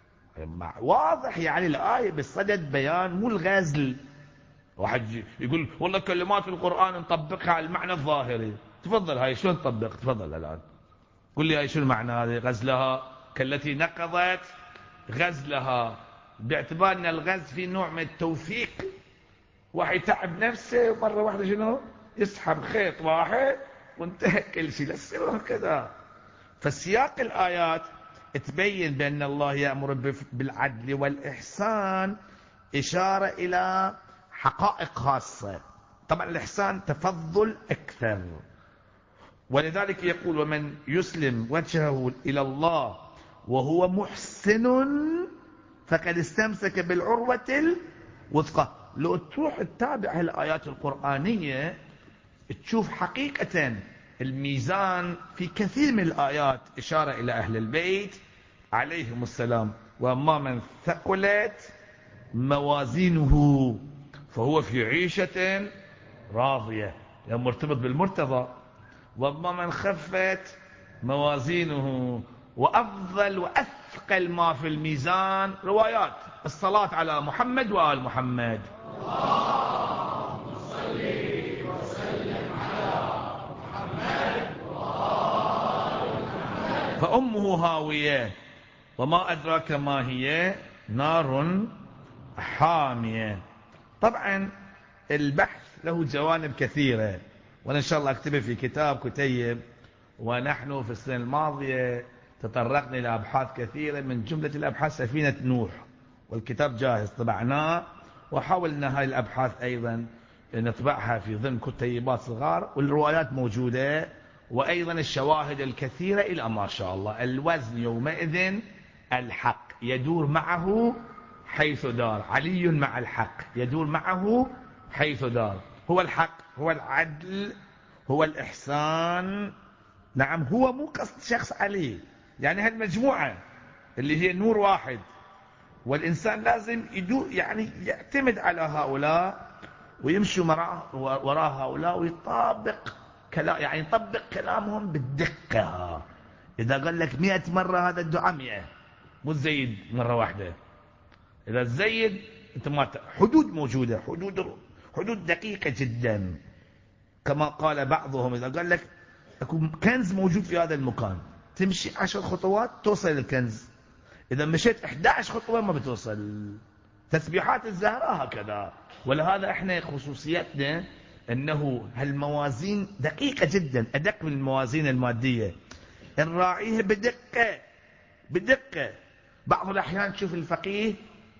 واضح يعني الآية بالصدد بيان مو الغزل. واحد يقول والله كلمات القرآن نطبقها على المعنى الظاهري. تفضل هاي شلون تطبق؟ تفضل الآن قل لي هاي شو المعنى هذه غزلها كالتي نقضت غزلها، باعتبار ان الغزل في نوع من التوثيق، واحد يتعب نفسه مرة واحدة شنو يسحب خيط واحد وانتهى كل شيء، لا يصير كذا. فسياق الآيات تبين بأن الله يأمر بالعدل والإحسان إشارة إلى حقائق خاصة. طبعا الإحسان تفضل أكثر، ولذلك يقول ومن يسلم وجهه إلى الله وهو محسن فقد استمسك بالعروة الوثقى. لو تروح تتابع الآيات القرآنية تشوف حقيقة الميزان في كثير من الآيات إشارة إلى أهل البيت عليهم السلام. وأما من ثقلت موازينه فهو في عيشة راضية، يعني مرتبط بالمرتضى. وأما من خفت موازينه، وأفضل وأثقل ما في الميزان روايات الصلاة على محمد وآل محمد. اللهم صل وسلم على محمد وآل محمد. فأمه هاوية وما أدراك ما هي نار حامية. طبعا البحث له جوانب كثيرة، وأنا إن شاء الله أكتبه في كتاب كتيب. ونحن في السنة الماضية تطرقنا إلى أبحاث كثيرة، من جملة الأبحاث سفينة نوح، والكتاب جاهز طبعناه، وحاولنا هاي الأبحاث أيضا نطبعها في ضمن كتيبات صغار، والروايات موجودة، وأيضا الشواهد الكثيرة إلى ما شاء الله. الوزن يومئذ الحق يدور معه حيث دار، علي مع الحق يدور معه حيث دار. هو الحق، هو العدل، هو الإحسان. نعم، هو مو قصد شخص علي، يعني هالمجموعة اللي هي نور واحد، والإنسان لازم يعني يعتمد على هؤلاء ويمشي وراء هؤلاء ويطابق يعني يطبق كلامهم بالدقة. إذا قال لك 100 مرة هذا الدعاء 100، مو زيد مرة واحدة. إذا زيد أنت ما حدود موجودة، حدود دقيقة جدا. كما قال بعضهم، إذا قال لك يكون كنز موجود في هذا المكان، تمشي 10 خطوات توصل للكنز، إذا مشيت 11 خطوة ما بتوصل. تسبيحات الزهراء هكذا. ولهذا احنا خصوصيتنا أنه هالموازين دقيقة جدا، أدق من الموازين المادية، نراعيها بدقة. بعض الأحيان تشوف الفقيه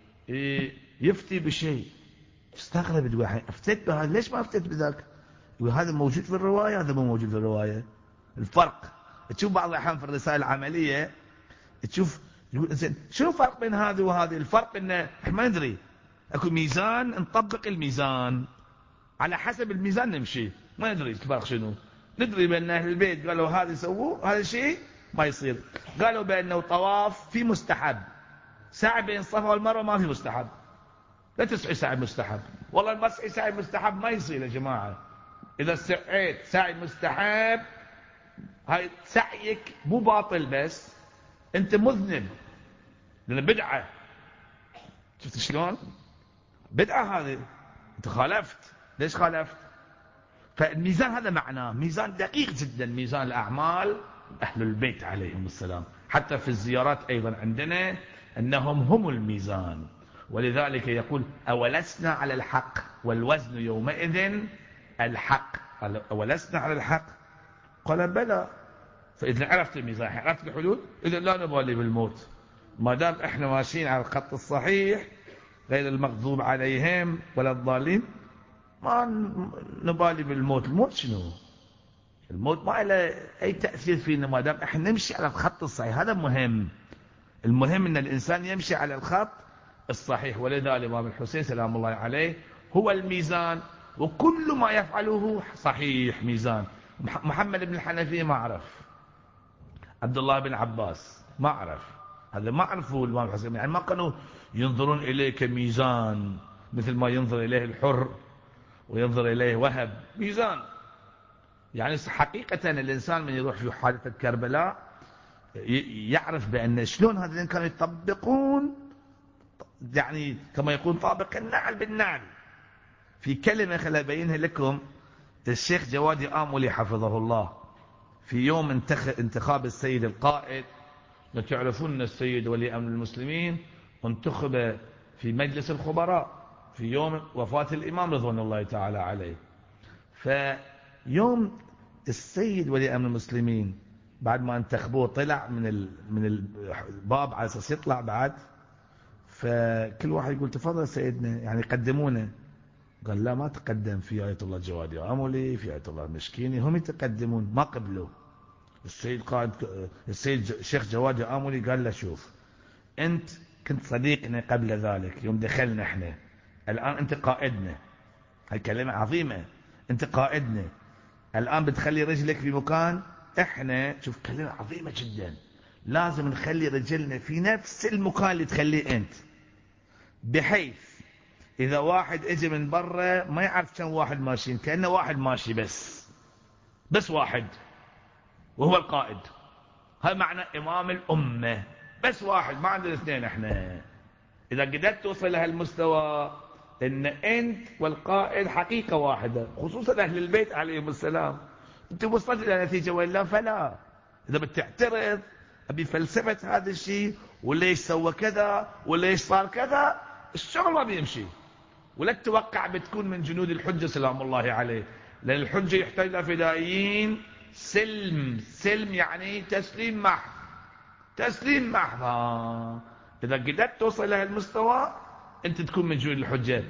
يفتي بشيء، تستغرب، تقول افتيت بهذا، ليش ما افتيت بذاك؟ يقول هذا موجود في الرواية، هذا مو موجود في الرواية. الفرق تشوف بعض الأحيان في الرسائل العملية، تشوف يقول إنسان شنو الفرق بين هذه وهذه؟ الفرق إنه ما ندري، اكو ميزان نطبق الميزان، على حسب الميزان نمشي، ما ندري الفرق شنو. ندري بأن أهل البيت قالوا هذا يسووه، هذا الشيء ما يصير. قالوا بأنه طواف في مستحب، سعي بين الصفا والمروة ما في مستحب، لا تسعي سعي مستحب. والله ما تسعي سعي مستحب ما يصير يا جماعة. إذا سعيت سعي مستحب، هاي سعيك مو باطل، بس أنت مذنب، لأن بدعة. شفت شلون؟ بدعة هذه، أنت خالفت. ليش خالفت؟ فالميزان هذا معناه ميزان دقيق جدا، ميزان الأعمال أهل البيت عليهم السلام. حتى في الزيارات أيضا عندنا أنهم هم الميزان. ولذلك يقول أولسنا على الحق والوزن يومئذ الحق. قال أولسنا على الحق؟ قال بلى. فإذا عرفت الميزان، عرفت الحدود، إذا لا نبالي بالموت، ما دام إحنا ماشيين على الخط الصحيح غير المغضوب عليهم ولا الضالين، ما نبالي بالموت. الموت شنو؟ الموت ما له أي تأثير فينا ما دام إحنا نمشي على الخط الصحيح. هذا مهم. المهم أن الإنسان يمشي على الخط الصحيح. ولذا الإمام الحسين سلام الله عليه هو الميزان، وكل ما يفعله صحيح ميزان. محمد بن الحنفية ما عرف، عبد الله بن عباس ما عرف، هذا ما عرفوا الإمام الحسين، يعني ما كانوا ينظرون إليه كميزان مثل ما ينظر إليه الحر وينظر إليه وهب. ميزان يعني حقيقة الإنسان من يروح في حادثة كربلاء يعرف بأن شلون هذين كانوا يطبقون، يعني كما يقول طابق النعل بالنعل. في كلمة خلي أبينها لكم. الشيخ جوادي آملي حفظه الله في يوم انتخاب السيد القائد، وتعرفون أن السيد ولي أمر المسلمين انتخب في مجلس الخبراء في يوم وفاة الإمام رضوان الله تعالى عليه. فيوم السيد ولي أمر المسلمين بعد ما انتخبوه طلع من الباب على أساس يطلع بعد، فكل واحد يقول تفضل سيدنا، يعني قدمونا. قال لا، ما تقدم في آية الله جوادي آملي، في آية الله المشكيني، هم يتقدمون. ما قبلوا. السيد الشيخ جوادي آملي قال له شوف، أنت كنت صديقنا قبل ذلك يوم دخلنا احنا، الآن أنت قائدنا. هاي كلمة عظيمة، أنت قائدنا، الآن بتخلي رجلك في مكان احنا. شوف كلمة عظيمة جدا. لازم نخلي رجلنا في نفس المكان اللي تخليه أنت، بحيث إذا واحد اجي من برا ما يعرف كم واحد ماشيين، كأنه واحد ماشي بس واحد، وهو القائد. هذا معنى إمام الأمة، بس واحد، ما عندنا اثنين احنا. إذا قدرت توصل لهالمستوى إن أنت والقائد حقيقة واحدة، خصوصا أهل البيت عليهم السلام، أنت وصلت إلى نتيجة وإلا فلا. إذا بتعترض بفلسفة هذا الشيء وليش سوى كذا وليش صار كذا، الشغل ما بيمشي. ولا تتوقع بتكون من جنود الحجة سلام الله عليه، لأن الحجة يحتاج إلى فدائيين. سلم يعني تسليم محض، تسليم محض. إذا قدرت توصل إلى المستوى أنت تكون من جنود الحجة.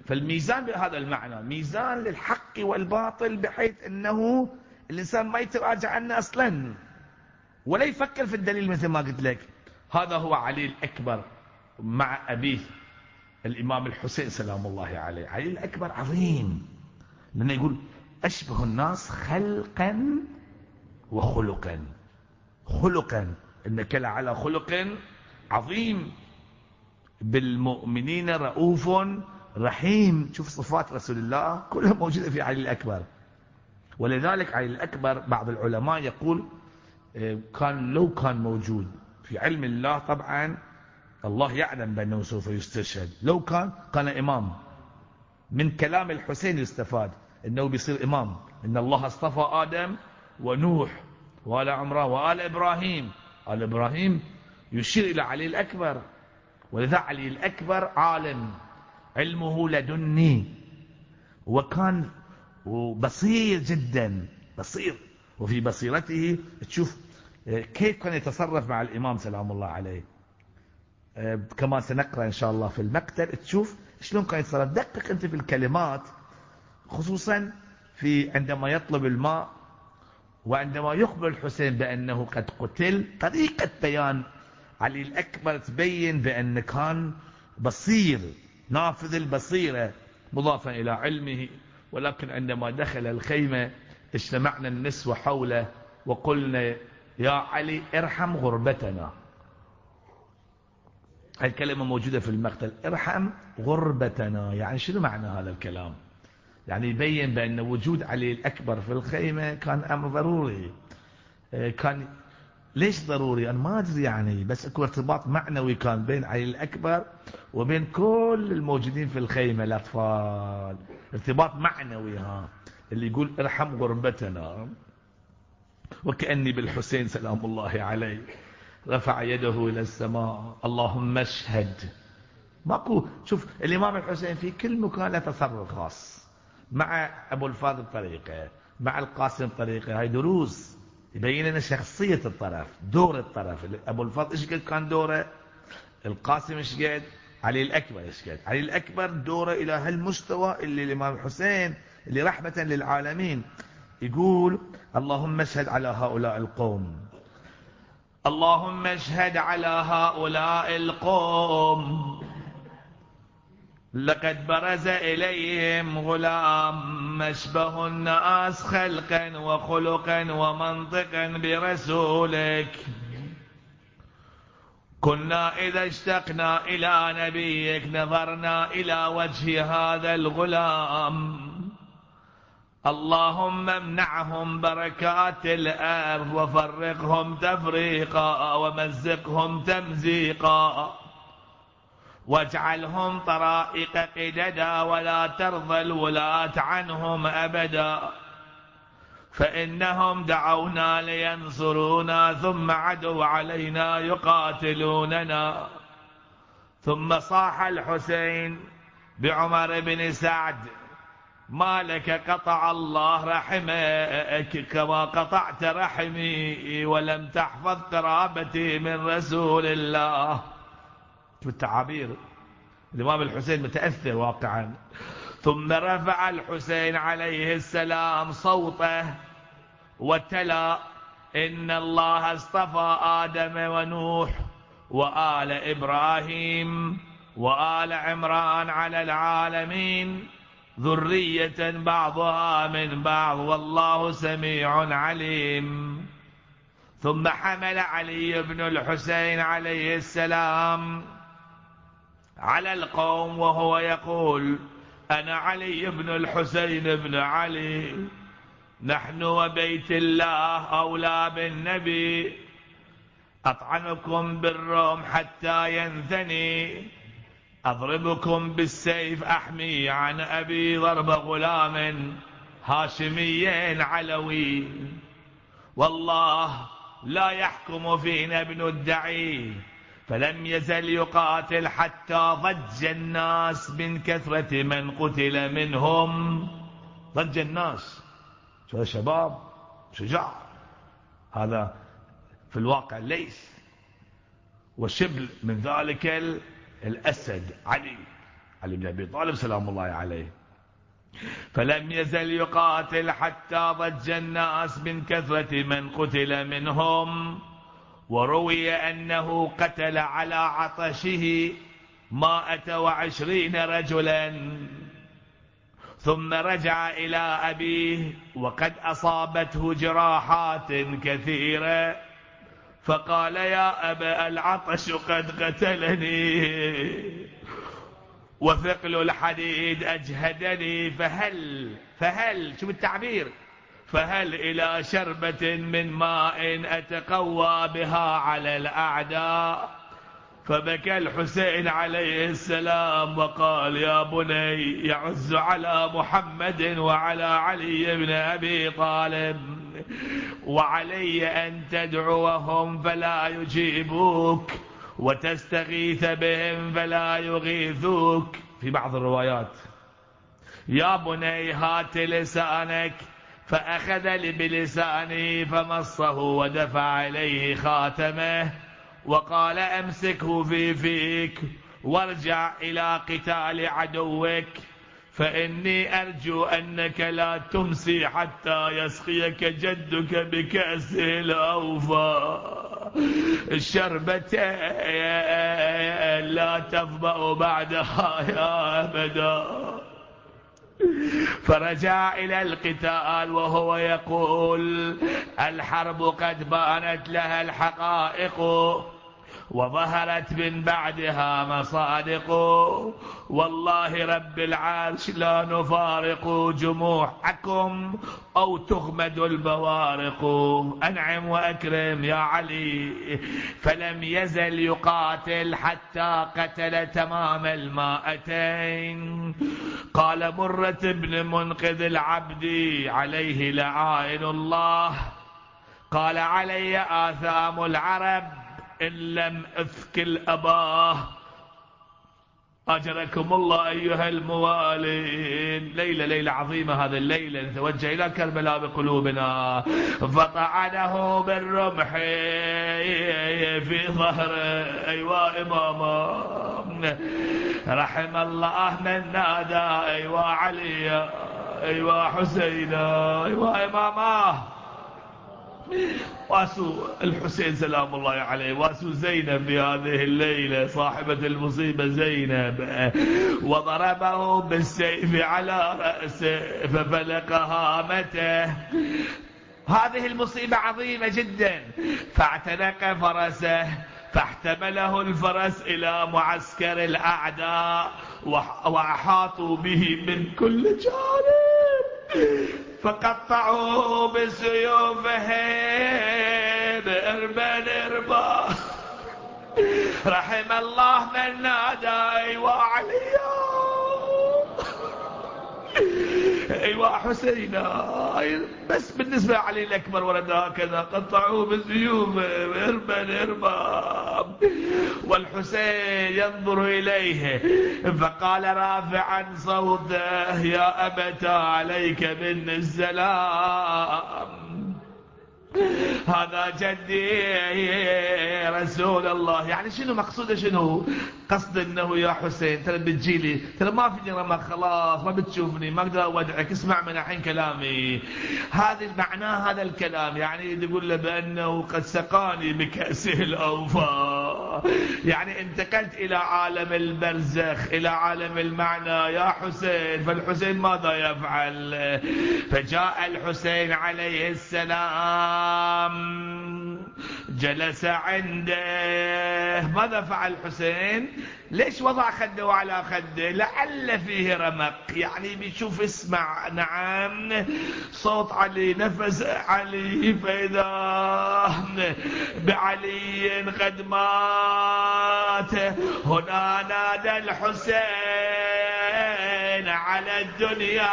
فالميزان بهذا المعنى ميزان للحق والباطل، بحيث أنه الإنسان ما يتراجع عنه أصلا ولا يفكر في الدليل. مثل ما قلت لك، هذا هو علي الأكبر مع أبيه الإمام الحسين سلام الله عليه. علي الأكبر عظيم، لأنه يقول أشبه الناس خلقا وخلقا. خلقا إنك لعلى خلق عظيم، بالمؤمنين رؤوف رحيم. شوف صفات رسول الله كلها موجودة في علي الأكبر. ولذلك علي الأكبر بعض العلماء يقول لو كان موجود في علم الله، طبعا الله يعلم بأنه سوف يستشهد، لو كان إمام. من كلام الحسين يستفاد أنه بيصير إمام، إن الله اصطفى آدم ونوح وآل عمران وآل إبراهيم. آل إبراهيم يشير إلى علي الأكبر. ولذا علي الأكبر عالم، علمه لدني، وكان بصير جدا، بصير. وفي بصيرته تشوف كيف كان يتصرف مع الإمام سلام الله عليه. كما سنقرأ إن شاء الله في المقتل، تشوف شلون كان يتصرف. دقق أنت في الكلمات، خصوصا في عندما يطلب الماء، وعندما يخبر الحسين بأنه قد قتل. طريقة بيان علي الأكبر تبين بأنه كان بصير، نافذ البصيرة، مضافا إلى علمه. ولكن عندما دخل الخيمة اجتمعنا النسوة حوله وقلنا يا علي ارحم غربتنا. الكلمة موجودة في المقتل، ارحم غربتنا. يعني شنو معنى هذا الكلام؟ يعني يبين بأن وجود علي الأكبر في الخيمة كان أمر ضروري. كان ليش ضروري؟ أنا ما أدري يعني، بس اكو ارتباط معنوي كان بين علي الأكبر وبين كل الموجودين في الخيمة الأطفال. ارتباط معنوي اللي يقول ارحم غربتنا. وكأني بالحسين سلام الله عليه رفع يده إلى السماء، اللهم اشهد. ماكو. شوف الإمام الحسين في كل مكان له تصرف خاص، مع أبو الفاضل طريقة، مع القاسم طريقة. هاي دروس يبين لنا شخصية الطرف، دور الطرف. أبو الفاضل إيش قد كان دوره، القاسم إيش قد، علي الأكبر إيش قد. علي الأكبر دوره إلى هالمستوى اللي الإمام الحسين اللي رحمة للعالمين يقول اللهم اشهد على هؤلاء القوم، اللهم اشهد على هؤلاء القوم، لقد برز إليهم غلام أشبه الناس خلقا وخلقا ومنطقا برسولك. كنا إذا اشتقنا إلى نبيك نظرنا إلى وجه هذا الغلام. اللهم امنعهم بركات الأرض وفرقهم تفريقا ومزقهم تمزيقا، واجعلهم طرائق قددا ولا ترضى الولاة عنهم أبدا، فإنهم دعونا لينصرونا ثم عدوا علينا يقاتلوننا. ثم صاح الحسين بعمر بن سعد ما لك قطع الله رحمك كما قطعت رحمي ولم تحفظ قرابتي من رسول الله. بالتعابير الإمام الحسين متأثر واقعا. ثم رفع الحسين عليه السلام صوته وتلا إن الله اصطفى آدم ونوح وآل إبراهيم وآل عمران على العالمين ذرية بعضها من بعض والله سميع عليم. ثم حمل علي بن الحسين عليه السلام على القوم وهو يقول أنا علي بن الحسين بن علي، نحن وبيت الله أولى بالنبي، أطعنكم بالرمح حتى ينثني، أضربكم بالسيف أحمي عن أبي ضرب غلام هاشمي علوي، والله لا يحكم فينا ابن الدعي. فلم يزل يقاتل حتى ضج الناس من كثرة من قتل منهم. ضج الناس، شو شباب شجاع، هذا في الواقع ليس. وشبل من ذلك الأسد علي بن أبي طالب سلام الله عليه. فلم يزل يقاتل حتى ضج الناس من كثرة من قتل منهم. وروي أنه قتل على عطشه 120 رجلا، ثم رجع إلى أبيه وقد أصابته جراحات كثيرة، فقال يا أبا العطش قد قتلني وثقل الحديد أجهدني، فهل شوف التعبير، فهل إلى شربة من ماء أتقوى بها على الأعداء؟ فبكى الحسين عليه السلام وقال يا بني يعز على محمد وعلى علي بن أبي طالب، وعلي أن تدعوهم فلا يجيبوك، وتستغيث بهم فلا يغيثوك. في بعض الروايات يا بني هات لسانك، فأخذ بلسانه فمصه ودفع إليه خاتمه وقال أمسكه في فيك وارجع إلى قتال عدوك، فإني أرجو أنك لا تمسي حتى يسقيك جدك بكأسه الأوفى الشربة لا تظمأ بعدها يا أبدا. فرجع إلى القتال وهو يقول الحرب قد بانت لها الحقائق وظهرت من بعدها مصادق، والله رب العرش لا نفارق جموعكم أو تغمد البوارق. أنعم وأكرم يا علي. فلم يزل يقاتل حتى قتل تمام 200. قال مرة بن منقذ العبد عليه لعائن الله، قال علي آثام العرب إن لم أثكل أباه. أجركم الله أيها الموالين. ليلة عظيمة هذه الليلة، نتوجه إلى كربلاء بقلوبنا. فطعنه بالرمح في ظهره. أيوا إماما رحم الله من نادى أيوا علي أيوا حسين أيوا إماما. واسو الحسين سلام الله عليه، واسو زينب في هذه الليلة صاحبة المصيبة زينب، وضربه بالسيف على رأسه ففلق هامته. هذه المصيبة عظيمة جدا. فاعتنق فرسه فاحتمله الفرس إلى معسكر الأعداء وأحاطوا به من كل جانب، فقطعوه بسيوفهم إربا. رحم الله من نادى أيوا علي أيوا حسين. بس بالنسبة لعلي الأكبر ولد هكذا قطعوه بسيوف إربا. والحسين ينظر إليه فقال رافعا صوته يا أبتا عليك من السلام، هذا جدي رسول الله. يعني شنو مقصوده؟ شنو قصد؟ انه يا حسين ترى بتجيلي، ترى ما في رمق، خلاص ما بتشوفني، ما اقدر اودعك، اسمع من الحين كلامي. هذا معناه هذا الكلام، يعني يقول له بانه قد سقاني بكأسه الاوفى. يعني انتقلت الى عالم البرزخ، الى عالم المعنى يا حسين. فالحسين ماذا يفعل؟ فجاء الحسين عليه السلام جلس عنده. ماذا فعل الحسين؟ ليش وضع خده على خده؟ لعل فيه رمق، يعني بيشوف اسمع نعم صوت علي نفس علي، فإذا بعلي قد مات. هنا نادى الحسين على الدنيا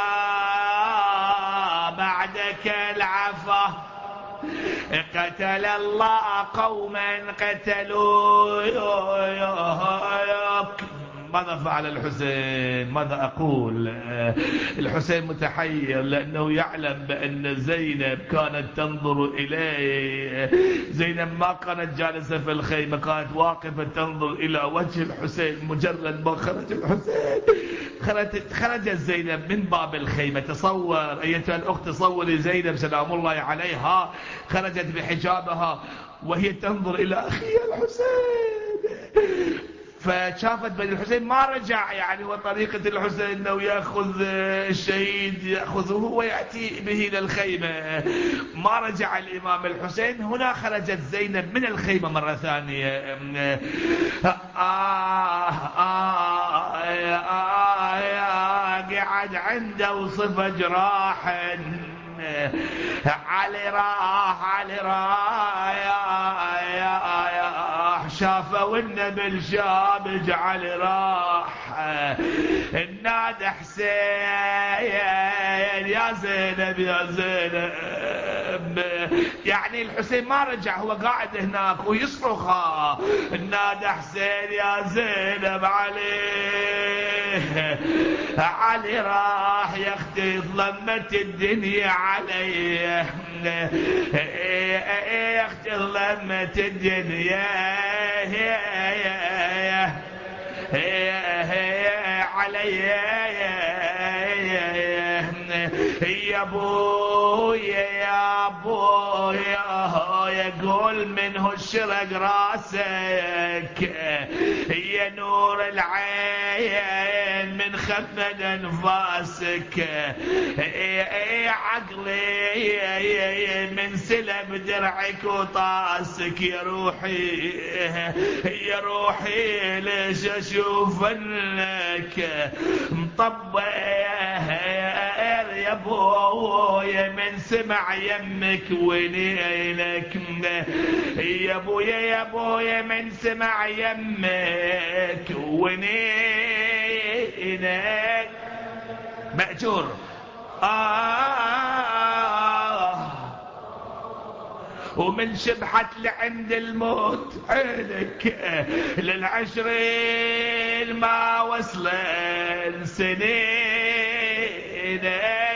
بعدك العفا، قتل الله قوما قتلوك ماذا فعل الحسين؟ ماذا أقول؟ الحسين متحير لأنه يعلم بأن زينب كانت تنظر إليه. زينب ما كانت جالسة في الخيمة، كانت واقفة تنظر إلى وجه الحسين. مجرد ما خرج الحسين خرجت زينب من باب الخيمة. تصور أيتها الأخت، تصوري زينب سلام الله عليها خرجت بحجابها وهي تنظر إلى أخيها الحسين، فشافت بني الحسين ما رجع. يعني وطريقة الحسين أنه يأخذ الشهيد يأخذه ويأتي به إلى الخيمة، ما رجع الإمام الحسين. هنا خرجت زينب من الخيمة مرة ثانية. قعد عنده وصف جراح. علي راح شافوا النبي الشاب علي راح النادى حسين يا زينب يا زينب. يعني الحسين ما رجع، هو قاعد هناك ويصرخ النادى حسين يا زينب. علي راح يا اختي ظلمت الدنيا علي، يا اختي ظلمت الدنيا علي يا ابويا يا ابويا يقول منه الشرق راسك يا نور العين من خفد انفاسك عقلي من سلب درعك وطاسك يا روحي ليش اشوف انك مطبق يا ابويا من سمع يمك ونيلك يا ابويا من سمع يمك ونيلك مأجور. ومن شبحت لعند الموت عينك للعشرين ما وصلن سنينك.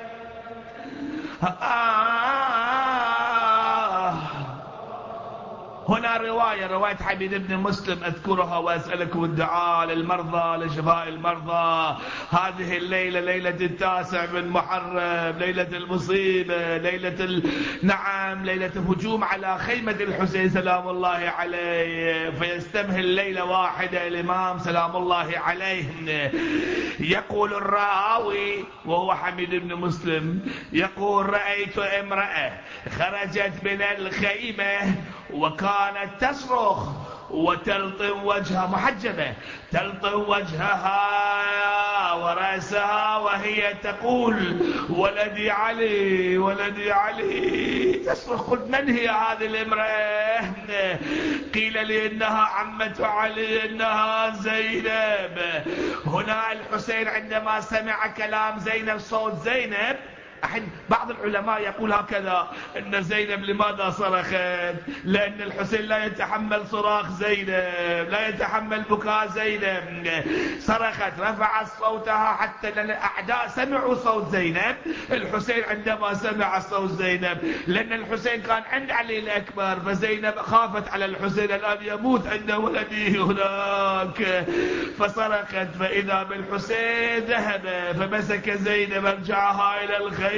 هنا رواية حبيب بن مسلم أذكرها وأسألكم الدعاء للمرضى لشفاء المرضى. هذه الليلة ليلة 9 من محرم، ليلة المصيبة، نعم ليلة هجوم على خيمة الحسين سلام الله عليه. فيستمهل ليلة واحدة الإمام سلام الله عليه. يقول الراوي وهو حميد بن مسلم يقول رأيت امرأة خرجت من الخيمة وكانت تصرخ وتلطم وجهها، محجبة تلطم وجهها ورأسها وهي تقول ولدي علي ولدي علي. تصرخ. قلت من هي هذه الامرأة؟ قيل لي انها عمة علي انها زينب. هنا الحسين عندما سمع كلام زينب صوت زينب، بعض العلماء يقول هكذا ان زينب لماذا صرخت؟ لان الحسين لا يتحمل صراخ زينب، لا يتحمل بكاء زينب. صرخت رفعت صوتها حتى الاعداء سمعوا صوت زينب. الحسين عندما سمع صوت زينب، لان الحسين كان عند علي الاكبر، فزينب خافت على الحسين الان يموت عند ولده هناك، فصرخت فاذا بالحسين ذهب فمسك زينب رجعها الى الخيمة.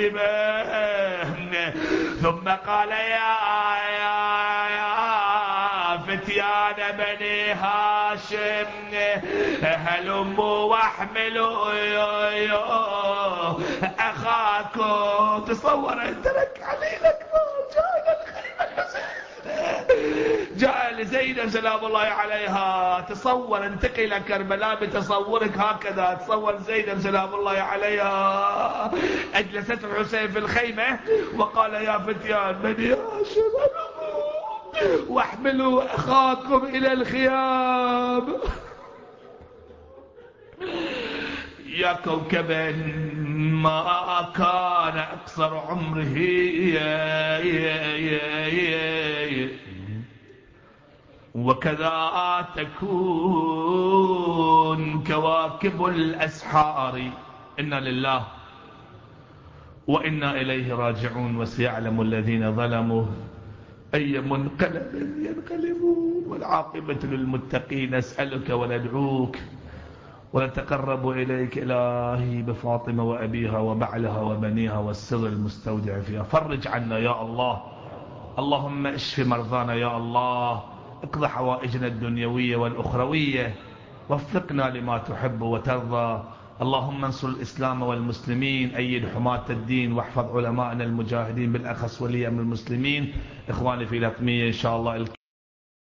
ثم قال يا فتيان بني هاشم هلموا واحملوا اخاكم. تصور ان ترك علي الاكبر جاء الى الخيمة الحسين، جاء لزينب سلام الله عليها. تصور انتقل كربلاء بتصورك هكذا. تصور زينب سلام الله عليها اجلست الحسين في الخيمة وقال يا فتيان بني هاشم واحملوا اخاكم الى الخيام. يا كوكبا ما كان اقصر عمره وكذا تكون كواكب الأسحار. إنا لله وإنا إليه راجعون. وسيعلم الذين ظلموا أي منقلب ينقلبون والعاقبة للمتقين. أسألك وندعوك ونتقرب إليك إلهي بفاطمة وأبيها وبعلها وبنيها والسر المستودع فيها. فرج عنا يا الله. اللهم اشف مرضانا يا الله. اقض حوائجنا الدنيوية والأخروية. وفقنا لما تحب وترضى. اللهم انصر الإسلام والمسلمين. أيد حماة الدين واحفظ علماءنا المجاهدين بالأخص ولي أمر المسلمين. إخواني في الأطمية إن شاء الله